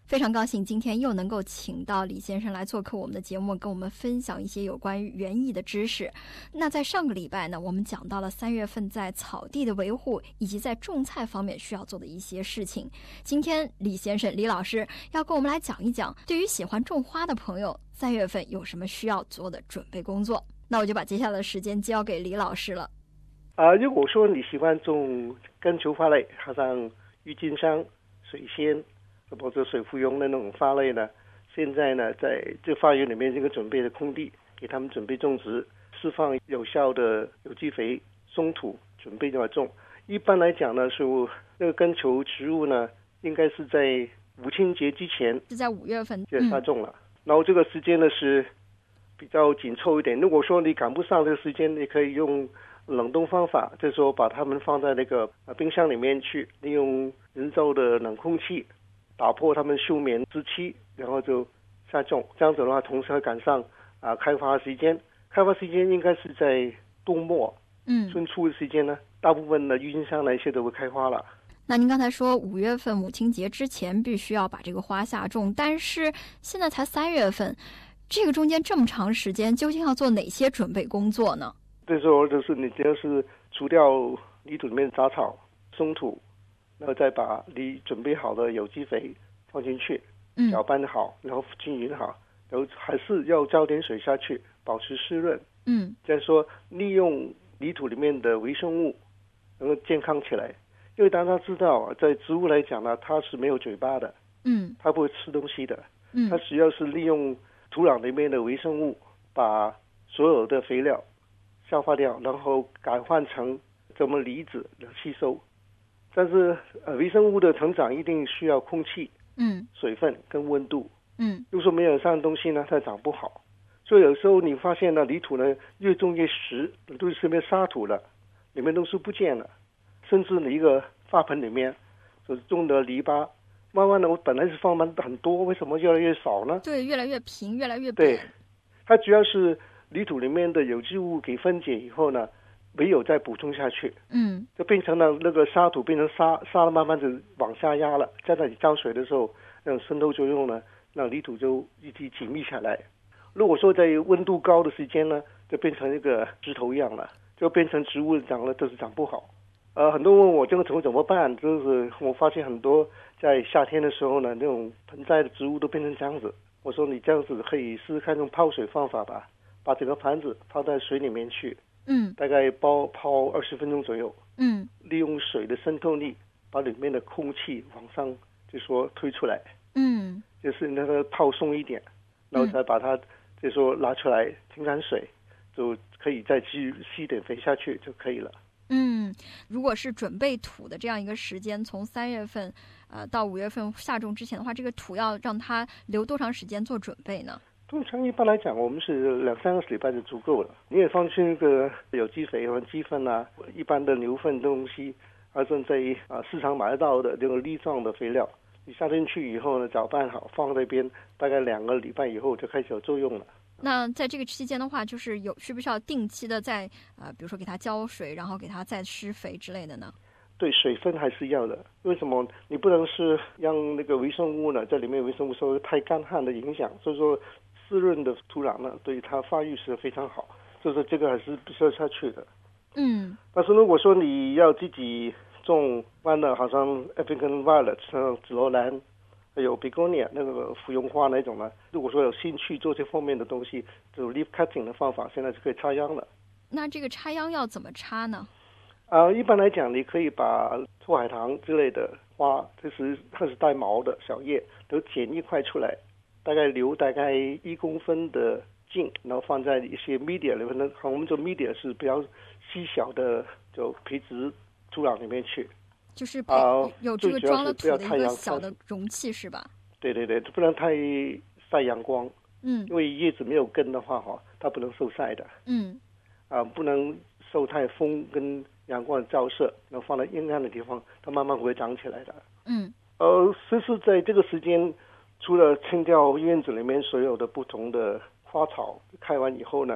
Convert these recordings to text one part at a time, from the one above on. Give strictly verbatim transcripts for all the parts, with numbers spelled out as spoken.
非常高兴今天又能够请到李先生来做客我们的节目，跟我们分享一些有关于园艺的知识。那在上个礼拜呢，我们讲到了三月份在草地的维护以及在种菜方面需要做的一些事情。今天李先生李老师要跟我们来讲一讲，对于喜欢种花的朋友，三月份有什么需要做的准备工作。那我就把接下来的时间交给李老师了。 啊，如果说你喜欢种根球花类，好像郁金香、水仙或者水芙蓉的那种花类呢，现在呢在这花园里面这个准备的空地，给他们准备种植，释放有效的有机肥、松土，准备要种。一般来讲呢，是那个根球植物呢，应该是在母亲节之前， 是在五月份就下种了、嗯。然后这个时间呢是比较紧凑一点。如果说你赶不上这个时间，你可以用冷冻方法，就是说把它们放在那个冰箱里面去，利用人造的冷空气打破它们休眠之期，然后就下种。这样子的话，同时会赶上啊开花时间。开花时间应该是在冬末、嗯，春初的时间呢，大部分的郁金香那些都会开花了。 那您刚才说五月份母亲节之前必须要把这个花下种，但是现在才三月份，这个中间这么长时间，究竟要做哪些准备工作呢？ 这时候就是你只要是除掉泥土里面的杂草、松土，然后再把你准备好的有机肥放进去，搅拌好，然后均匀好，然后还是要浇点水下去，保持湿润。嗯，这样说利用泥土里面的微生物能够健康起来。因为大家知道，在植物来讲呢，它是没有嘴巴的，嗯，它不会吃东西的，嗯，它主要是利用土壤里面的微生物把所有的肥料消化掉，然后改换成怎么离子的吸收。但是呃，微生物的成长一定需要空气、嗯、水分跟温度。嗯，如果说没有这样的东西呢，它长不好。所以有时候你发现呢，泥土呢越种越实，都是变沙土了，里面东西不见了。甚至你一个花盆里面所种的篱笆，慢慢的我本来是放满很多，为什么越来越少呢？ 对，越来越平，越来越扁。对，它主要是泥土里面的有机物给分解以后呢，没有再补充下去，嗯，就变成了那个沙土变成沙，沙慢慢的往下压了，在那里浇水的时候，那种渗透作用呢，让泥土就一起紧密下来。如果说在温度高的时间呢，就变成一个石头一样了，就变成植物长了都是长不好。呃，很多人问我这个怎么办，就是我发现很多在夏天的时候呢，那种盆栽的植物都变成这样子。我说你这样子可以试试看用泡水方法吧，把整个盘子泡在水里面去，嗯，大概泡泡二十分钟左右，嗯，利用水的渗透力把里面的空气往上就说推出来，嗯，就是那个泡松一点，然后再把它就说拉出来停产水，就可以再继续吸点肥下去就可以了。 嗯，如果是准备土的这样一个时间，从三月份呃到五月份下种之前的话，这个土要让它留多长时间做准备呢？ 通常一般来讲，我们是两三个礼拜就足够了。你也放进那个有机肥和鸡粪啊，一般的牛粪东西，还是在啊市场买得到的这个粒状的肥料，你下进去以后呢，搅拌好放在边，大概两个礼拜以后就开始有作用了。 那在这个期间的话，就是有需不需要定期的在呃，比如说给它浇水，然后给它再施肥之类的呢？ 对，水分还是要的。为什么？你不能是让那个微生物呢，在里面微生物受太干旱的影响，所以说湿润的土壤呢，对它发育是非常好。所以说这个还是必须要下去的。嗯。但是如果说你要自己种弯的，好像 African Violet 像紫罗兰，还有 Begonia 那个芙蓉花那种呢，如果说有兴趣做这方面的东西，就 leaf cutting 的方法，现在就可以插秧了。 那这个插秧要怎么插呢？ 啊、呃，一般来讲，你可以把臭海棠之类的花，就是它是带毛的小叶，都剪一块出来，大概留大概一公分的茎，然后放在一些 media 里面的，我们做 media 是比较细小的，就培植土壤里面去。 就是培、呃、有这个装了土的一个小的容器是吧？ 对对对，不能太晒阳光。嗯，因为叶子没有根的话，哈，它不能受晒的。嗯，啊、呃，不能受太风跟阳光的照射，然后放在阴暗的地方，它慢慢会长起来的。嗯，呃，其实在这个时间，除了清掉院子里面所有的不同的花草开完以后呢，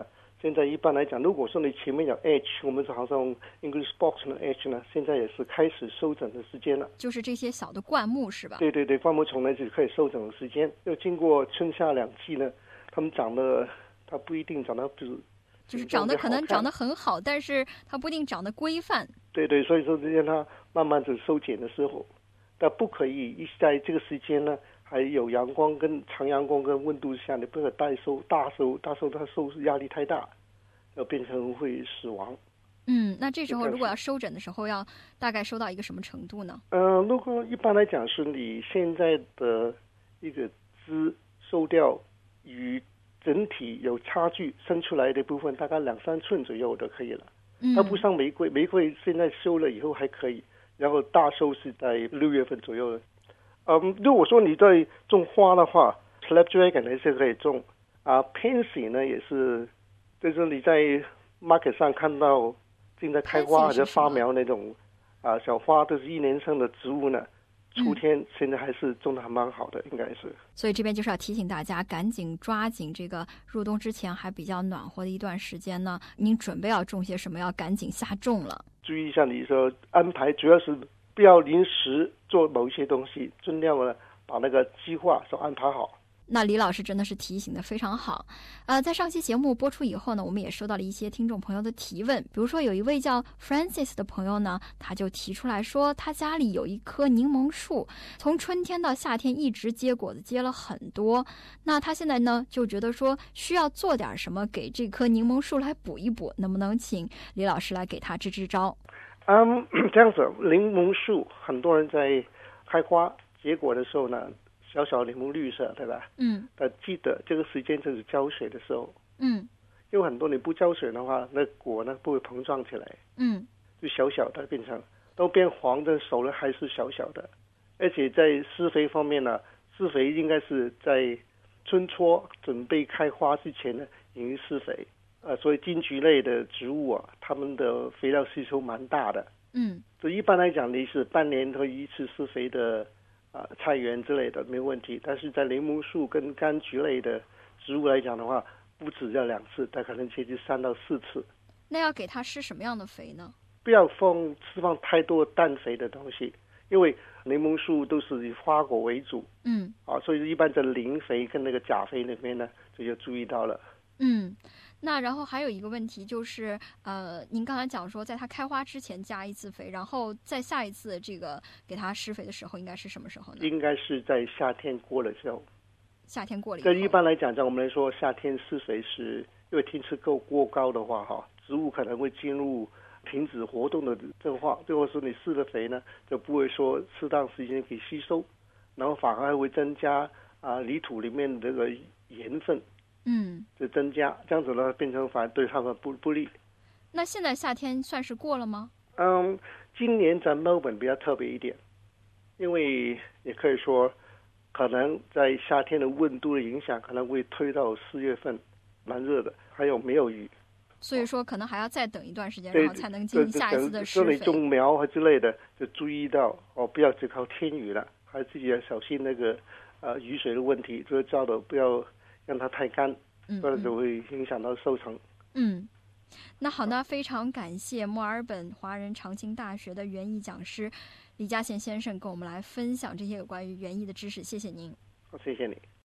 现在一般来讲，如果说你前面有 H， 我们好像 English box 的 H 呢，现在也是开始收整的时间了。 就是这些小的灌木是吧？ 对对对，灌木丛呢就可以收整的时间。又经过春夏两季呢，它们长得它不一定长得就是就是长得可能长得很好，但是它不一定长得规范。 对对，所以说让它慢慢的收减的时候，但不可以一在这个时间呢。还有阳光跟长阳光跟温度下，你不可带收大收大收，它收压力太大，要变成会死亡。 嗯，那这时候如果要收整的时候，要大概收到一个什么程度呢？ 嗯、呃，如果一般来讲是你现在的一个枝收掉与整体有差距，生出来的部分大概两三寸左右就可以了。 嗯， 它不像玫瑰，玫瑰现在收了以后还可以，然后大收是在六月份左右的。嗯，如果说你在种花的话 ，Snapdragon 还是可以种啊 ，Pansy 呢也是，就是你在 market 上看到正在开花或者发苗那种啊小花，都是一年生的植物呢。秋天现在还是种的还蛮好的，应该是。 所以这边就是要提醒大家，赶紧抓紧这个入冬之前还比较暖和的一段时间呢，您准备要种些什么，要赶紧下种了。 注意一下，你说安排主要是。不要临时做某一些东西，尽量呢把那个计划都安排好。 那李老师真的是提醒的非常好。呃，在上期节目播出以后呢，我们也收到了一些听众朋友的提问，比如说有一位叫 Francis 的朋友呢，他就提出来说，他家里有一棵柠檬树，从春天到夏天一直结果子，结了很多。那他现在呢就觉得说需要做点什么给这棵柠檬树来补一补，能不能请李老师来给他支支招？ 嗯，这样子，柠檬树很多人在开花结果的时候呢，小小柠檬绿色，对吧？ 嗯。 但记得这个时间就是浇水的时候。 嗯。 因为很多你不浇水的话，那果呢不会膨胀起来。 嗯。 就小小的变成都变黄的熟了，还是小小的。而且在施肥方面呢，施肥应该是在春初准备开花之前呢，已经施肥。呃，所以金桔类的植物啊，它们的肥料吸收蛮大的。 嗯， 所以一般来讲，你是半年和一次施肥的啊、呃，菜园之类的没有问题。但是在柠檬树跟柑橘类的植物来讲的话，不止要两次，它可能接近三到四次。 那要给它施什么样的肥呢？ 不要放释放太多氮肥的东西，因为柠檬树都是以花果为主。 嗯， 啊，所以一般在磷肥跟那个钾肥里面呢，就要注意到了。 嗯。那然后还有一个问题就是，呃，您刚才讲说，在它开花之前加一次肥，然后再下一次这个给它施肥的时候，应该是什么时候呢？ 应该是在夏天过了之后。 夏天过了以后。 这一般来讲，在我们来说，夏天施肥是因为天气够过高的话，哈，植物可能会进入停止活动的状况。最后说你施的肥呢，就不会说适当时间可以吸收，然后反而还会增加啊、呃、泥土里面这个盐分。 嗯， 就增加，这样子呢，变成反而对他们不不利。 那现在夏天算是过了吗？ 嗯，今年在墨尔本比较特别一点，因为也可以说，可能在夏天的温度的影响，可能会推到四月份，蛮热的，还有没有雨， 所以说可能还要再等一段时间，然后才能进行下一次的施肥。 肥。 你种苗和之类的，就注意到哦，不要只靠天雨了，还自己要小心那个呃雨水的问题，这个浇的不要让它太干，不然就会影响到收成。 嗯，那好呢，非常感谢墨尔本华人常青大学的园艺讲师李嘉宪先生跟我们来分享这些有关于园艺的知识，谢谢您。 好，谢谢你。